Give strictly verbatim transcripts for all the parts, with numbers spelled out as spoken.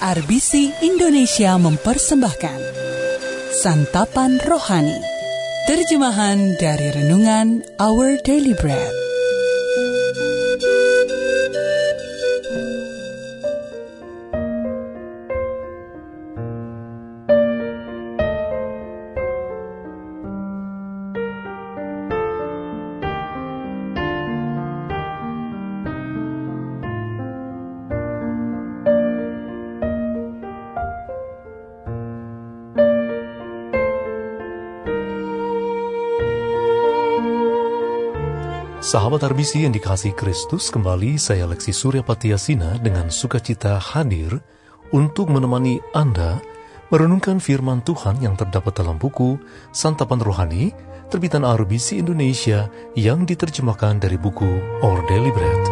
R B C Indonesia mempersembahkan Santapan Rohani, terjemahan dari Renungan Our Daily Bread. Sahabat R B C yang dikasihi Kristus, kembali saya Leksi Surya Patiasina dengan sukacita hadir untuk menemani Anda merenungkan firman Tuhan yang terdapat dalam buku Santapan Rohani, terbitan R B C Indonesia yang diterjemahkan dari buku Our Daily Bread.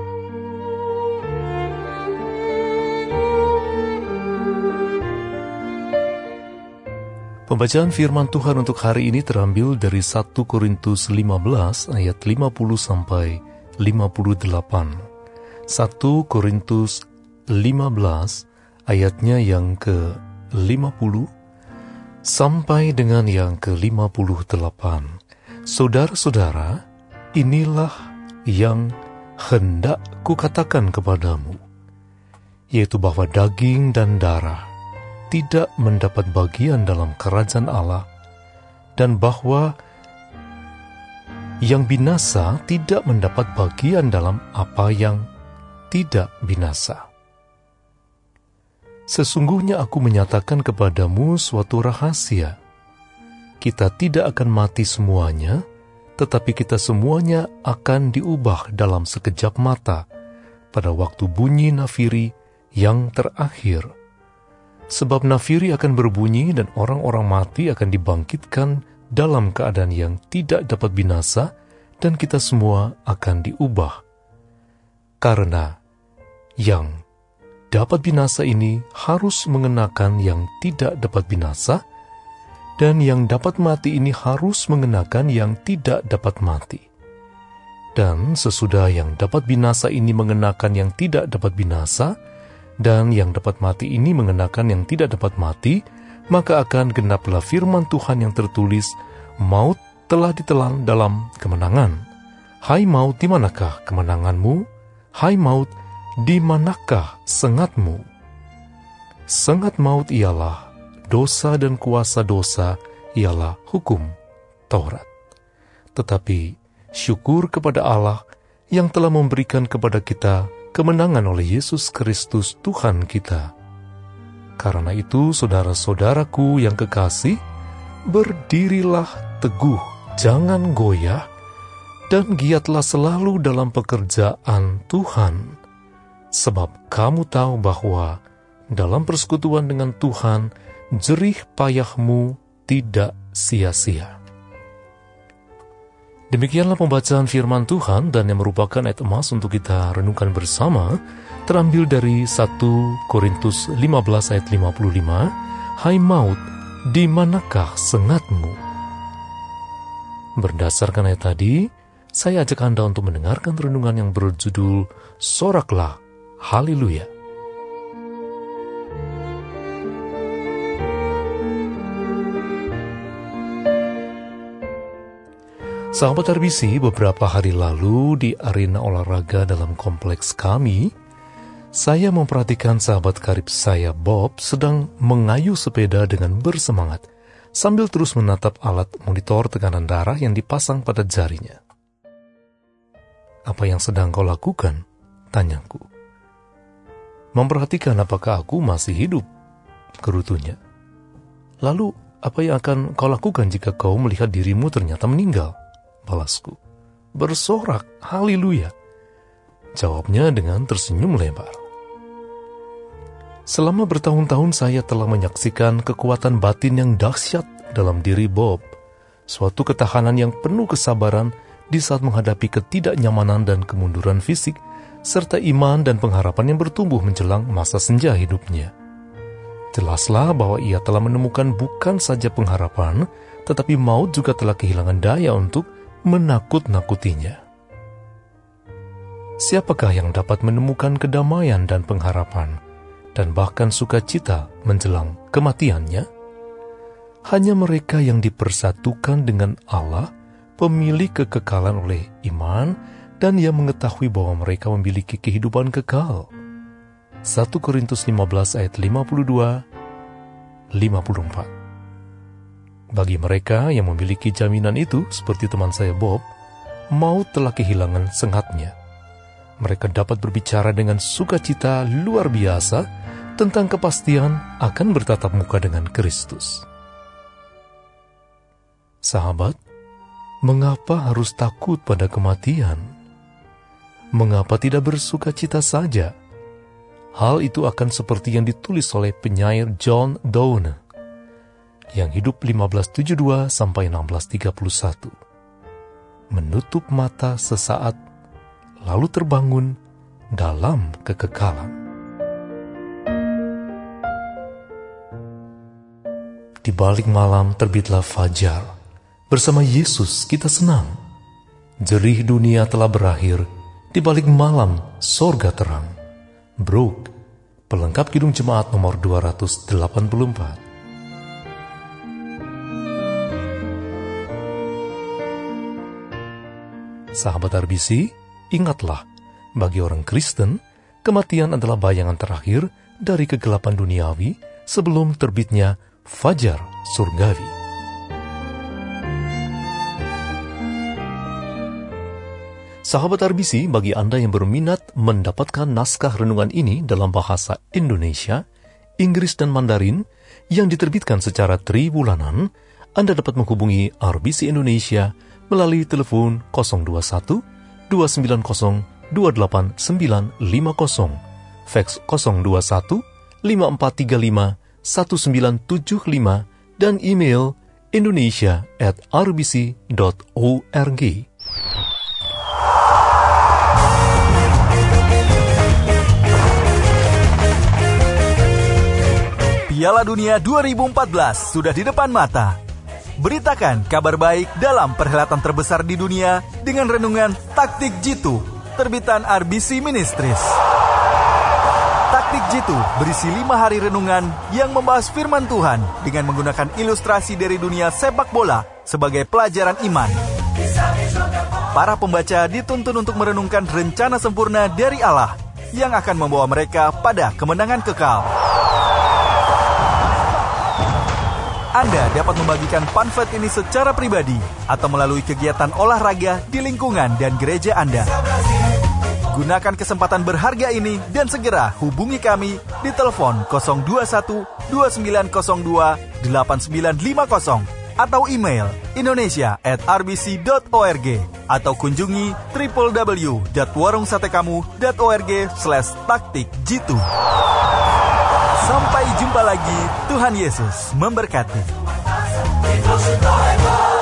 Pembacaan firman Tuhan untuk hari ini terambil dari satu Korintus lima belas ayat lima puluh sampai lima puluh delapan. satu Korintus lima belas ayatnya yang ke lima puluh sampai dengan yang ke lima puluh delapan. Saudara-saudara, inilah yang hendak kukatakan kepadamu, yaitu bahwa daging dan darah tidak mendapat bagian dalam kerajaan Allah, dan bahwa yang binasa tidak mendapat bagian dalam apa yang tidak binasa. Sesungguhnya aku menyatakan kepadamu suatu rahasia. Kita tidak akan mati semuanya, tetapi kita semuanya akan diubah dalam sekejap mata pada waktu bunyi nafiri yang terakhir. Sebab nafiri akan berbunyi dan orang-orang mati akan dibangkitkan dalam keadaan yang tidak dapat binasa, dan kita semua akan diubah. Karena yang dapat binasa ini harus mengenakan yang tidak dapat binasa, dan yang dapat mati ini harus mengenakan yang tidak dapat mati. Dan sesudah yang dapat binasa ini mengenakan yang tidak dapat binasa, dan yang dapat mati ini mengenakan yang tidak dapat mati, maka akan genaplah firman Tuhan yang tertulis, maut telah ditelan dalam kemenangan. Hai maut, di manakah kemenanganmu? Hai maut, di manakah sengatmu? Sengat maut ialah dosa, dan kuasa dosa ialah hukum Taurat. Tetapi syukur kepada Allah yang telah memberikan kepada kita kemenangan oleh Yesus Kristus Tuhan kita. Karena itu, saudara-saudaraku yang kekasih, berdirilah teguh, jangan goyah, dan giatlah selalu dalam pekerjaan Tuhan. Sebab kamu tahu bahwa dalam persekutuan dengan Tuhan, jerih payahmu tidak sia-sia. Demikianlah pembacaan firman Tuhan, dan yang merupakan ayat emas untuk kita renungkan bersama, terambil dari satu Korintus lima belas ayat lima puluh lima, Hai maut, di manakah sengatmu? Berdasarkan ayat tadi, saya ajak Anda untuk mendengarkan renungan yang berjudul Soraklah Haleluya. Sahabat R B C, beberapa hari lalu di arena olahraga dalam kompleks kami, saya memperhatikan sahabat karib saya Bob sedang mengayuh sepeda dengan bersemangat, sambil terus menatap alat monitor tekanan darah yang dipasang pada jarinya. Apa yang sedang kau lakukan? Tanyaku. Memperhatikan apakah aku masih hidup, gerutunya. Lalu, apa yang akan kau lakukan jika kau melihat dirimu ternyata meninggal? Balasku. Bersorak, haleluya. Jawabnya dengan tersenyum lebar. Selama bertahun-tahun saya telah menyaksikan kekuatan batin yang dahsyat dalam diri Bob, suatu ketahanan yang penuh kesabaran di saat menghadapi ketidaknyamanan dan kemunduran fisik, serta iman dan pengharapan yang bertumbuh menjelang masa senja hidupnya. Jelaslah bahwa ia telah menemukan bukan saja pengharapan, tetapi maut juga telah kehilangan daya untuk menakut-nakutinya. Siapakah yang dapat menemukan kedamaian dan pengharapan dan bahkan sukacita menjelang kematiannya? Hanya mereka yang dipersatukan dengan Allah, pemilik kekekalan oleh iman, dan yang mengetahui bahwa mereka memiliki kehidupan kekal. satu Korintus lima belas ayat lima puluh dua sampai lima puluh empat. Bagi mereka yang memiliki jaminan itu, seperti teman saya Bob, maut telah kehilangan sengatnya. Mereka dapat berbicara dengan sukacita luar biasa tentang kepastian akan bertatap muka dengan Kristus. Sahabat, mengapa harus takut pada kematian? Mengapa tidak bersukacita saja? Hal itu akan seperti yang ditulis oleh penyair John Donne yang hidup lima belas tujuh puluh dua sampai enam belas tiga puluh satu. Menutup mata sesaat, lalu terbangun dalam kekekalan. Di balik malam terbitlah fajar. Bersama Yesus kita senang. Jerih dunia telah berakhir. Di balik malam sorga terang. Brooke, pelengkap Kidung Jemaat nomor dua ratus delapan puluh empat. Sahabat R B C, ingatlah, bagi orang Kristen, kematian adalah bayangan terakhir dari kegelapan duniawi sebelum terbitnya fajar surgawi. Sahabat R B C, bagi Anda yang berminat mendapatkan naskah renungan ini dalam bahasa Indonesia, Inggris dan Mandarin yang diterbitkan secara tribulanan, Anda dapat menghubungi R B C Indonesia melalui telepon nol dua satu dua sembilan nol dua delapan sembilan lima nol, fax nol dua satu lima empat tiga lima satu sembilan tujuh lima, dan email indonesia at r b c dot org. Piala Dunia dua ribu empat belas sudah di depan mata. Beritakan kabar baik dalam perhelatan terbesar di dunia dengan renungan Taktik Jitu, terbitan R B C Ministries. Taktik Jitu berisi lima hari renungan yang membahas firman Tuhan dengan menggunakan ilustrasi dari dunia sepak bola sebagai pelajaran iman. Para pembaca dituntun untuk merenungkan rencana sempurna dari Allah yang akan membawa mereka pada kemenangan kekal. Anda dapat membagikan pamflet ini secara pribadi atau melalui kegiatan olahraga di lingkungan dan gereja Anda. Gunakan kesempatan berharga ini dan segera hubungi kami di telepon nol dua satu dua sembilan nol dua delapan sembilan lima nol atau email indonesia at r b c dot org atau kunjungi w w w dot warung sate kamu dot org slash taktik jitu. Sampai jumpa lagi, Tuhan Yesus memberkati.